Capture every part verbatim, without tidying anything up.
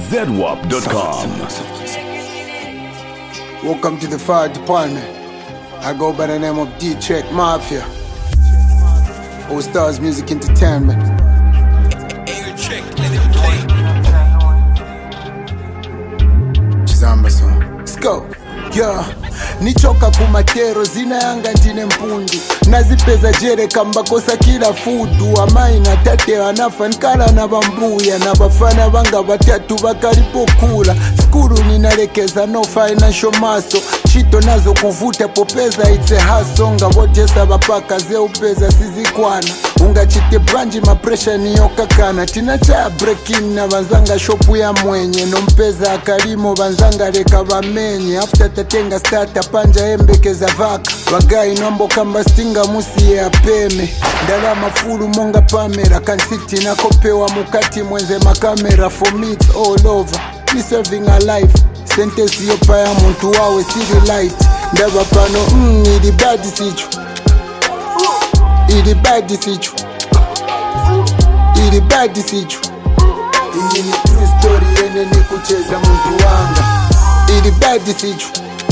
Z W A P dot com. Welcome to the fire department. I go by the name of D-Check Mafia. All Stars Music Entertainment. Chizamba son. Let's go. Yeah. Nichoka kumatero zina yanga ndine mpundu nazipeza jere kamba kosa kila fudu amai na tate anafa nkala na bambuya na bafana banga batatu bakalipokula skuru ninalekeza no financial muscle chito nazo kuvuta popeza itse hasonga wotesa bapaka zeupeza sizikwana unga chite branji mapresha niyokakana tina cha breaking na banzanga shopu ya mwenye nompeza akalimo banzanga leka bamenye after tatenga starta panja embekeza vaka bagai nombo kamba stinga musi ya peme ndala mafulu monga pamera kansiti na kopewa mukati mwenze makamera for me it's all over me serving a life sentence yopa ya muntu wawe city light ndaba pano mm, ili badi sichu ili badi sichu ili badi sichu iyi ni true story ene ni kucheza muntu wanga ili badi sichu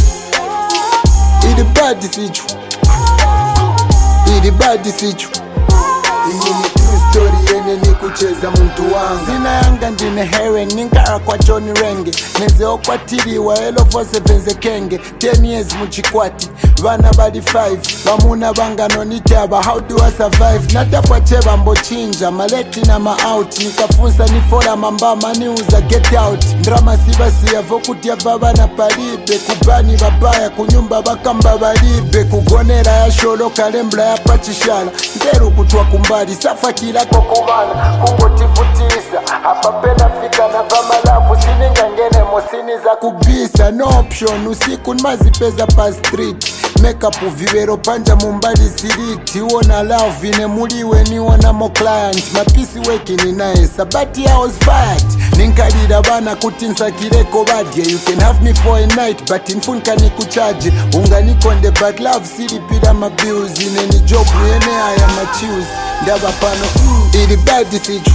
ili badi sichu ili badi sichu iyi ni true story ene ni kucheza muntu wanga zina yanga ndine hewe ningara kwa Johnny Renge nezeo kwa tiriwa elo fose venze kenge ten years muchikwati vana badi five bamuna bangano nitaba how do I survive natapwa cheba mbochinja maleti na ma-out nikafunsa nifola mambama niuza get out ndrama siba siyavo kutia baba na palibe kubani babaya kunyumba bakamba balibe kugonera ya sholo kalembla ya pachishala nzeru kutwa kumbali safa kila kokubana kungotivutisa hapa pena fika na vamalavu sininga ngene mosini za kubisa no option usiku nmazipeza pa street makeup vivero panja mumbali siriti uona love ine muliwe niona mo client mapisi weki ni nice but I was fired ninkalira bana kutinsa kireko badye you can have me for a night but infunka nikuchaje unganikonde but love silipira mabills ine ni job yene aya machius ndaba pano mm, ili badi sichu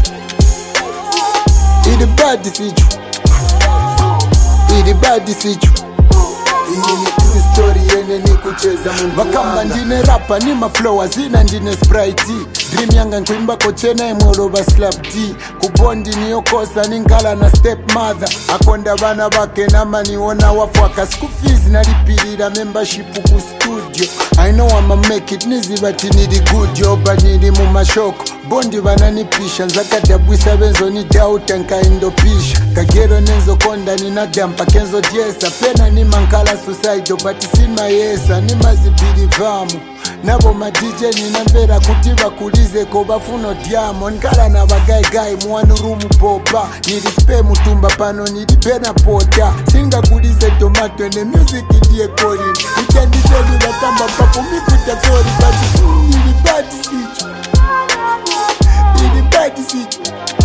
ili badi sichu ili badi sichu iyi ni true story ene ni kucheza mungu wanga wakamba ndine rapa ni maflow zina ndine sprite dream yanga nkuimba kochena emoloba slap D kubondi niyokosa ningala na step mother akonda bana bake nama niona wafwaka school fees nalipirira membership ku studio I know I'ma make it nizibati nidi good job nidi mu mashoko bondi bananipisha nzakadabwisa benzo ni doubt nkaindopisha kagero nenzo konda ninadampa kenzo diesa pena ni mankala suicide but sima yesa ni mazipiri vamu nabo ma D J ninamvera kuti bakulize ko bafuno diamo nkala na bagai gai muanu room popa nilispe mutumba pano nilipena pota singa kulize tomato ene music ndiye calling ikandiseli batamba papo mikuta sorry but nilibadi sichu nilibadi sichu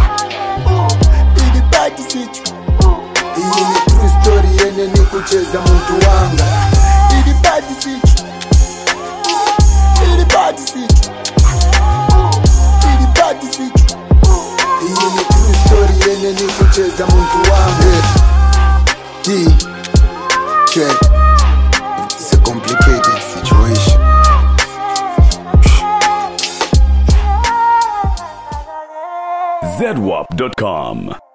nilibadi sichu iyi ni true story ene ni kucheza muntu wanga nilibadi sichu nilibadi sichu nilibadi sichu iyi ni true story ene ni kucheza muntu wanga D check it's a complicated situation Z W A P dot com.